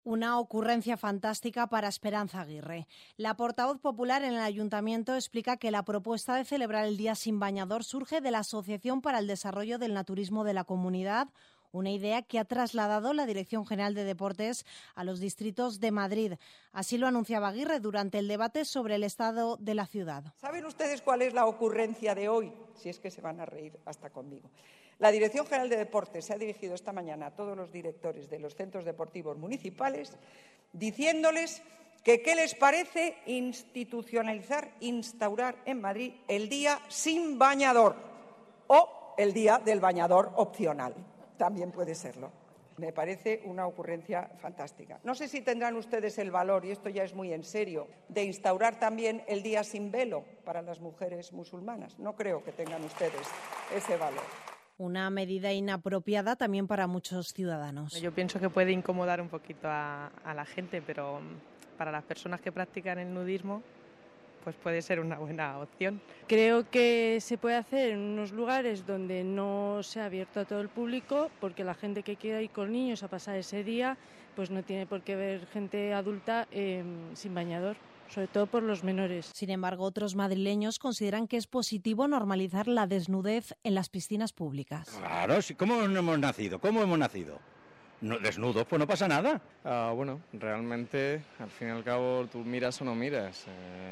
Una ocurrencia fantástica para Esperanza Aguirre. La portavoz popular en el Ayuntamiento explica que la propuesta de celebrar el Día Sin Bañador surge de la Asociación para el Desarrollo del Naturismo de la Comunidad, una idea que ha trasladado la Dirección General de Deportes a los distritos de Madrid. Así lo anunciaba Aguirre durante el debate sobre el estado de la ciudad. ¿Saben ustedes cuál es la ocurrencia de hoy? Si es que se van a reír hasta conmigo. La Dirección General de Deportes se ha dirigido esta mañana a todos los directores de los centros deportivos municipales diciéndoles que qué les parece instaurar en Madrid el Día Sin Bañador o el Día del Bañador Opcional. También puede serlo. Me parece una ocurrencia fantástica. No sé si tendrán ustedes el valor, y esto ya es muy en serio, de instaurar también el Día Sin Velo para las mujeres musulmanas. No creo que tengan ustedes ese valor. Una medida inapropiada también para muchos ciudadanos. Yo pienso que puede incomodar un poquito a la gente, pero para las personas que practican el nudismo, pues puede ser una buena opción. Creo que se puede hacer en unos lugares donde no sea abierto a todo el público, porque la gente que quiera ir con niños a pasar ese día, pues no tiene por qué ver gente adulta sin bañador, sobre todo por los menores. Sin embargo, otros madrileños consideran que es positivo normalizar la desnudez en las piscinas públicas. Claro, sí, ¿cómo no hemos nacido? ¿Cómo hemos nacido? No, desnudos, pues no pasa nada. Bueno, realmente, al fin y al cabo, tú miras o no miras.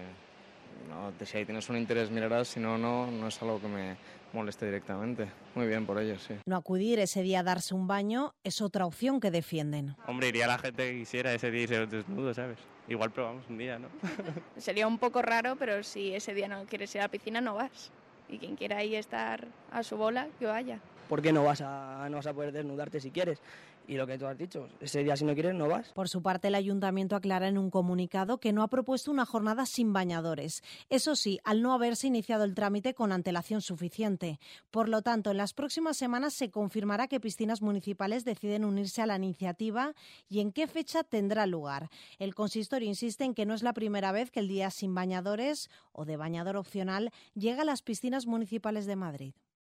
No, si ahí tienes un interés mirarás, si no, no es algo que me moleste directamente. Muy bien por ellos, sí. No acudir ese día a darse un baño es otra opción que defienden. Hombre, iría la gente que quisiera ese día irse desnudo, ¿sabes? Igual probamos un día, ¿no? Sería un poco raro, pero si ese día no quieres ir a la piscina, no vas. Y quien quiera ahí estar a su bola, que vaya. ¿Por qué no vas a poder desnudarte si quieres? Y lo que tú has dicho, ese día si no quieres no vas. Por su parte, el Ayuntamiento aclara en un comunicado que no ha propuesto una jornada sin bañadores. Eso sí, al no haberse iniciado el trámite con antelación suficiente. Por lo tanto, en las próximas semanas se confirmará que piscinas municipales deciden unirse a la iniciativa y en qué fecha tendrá lugar. El consistorio insiste en que no es la primera vez que el Día Sin Bañadores o de bañador opcional llega a las piscinas municipales de Madrid.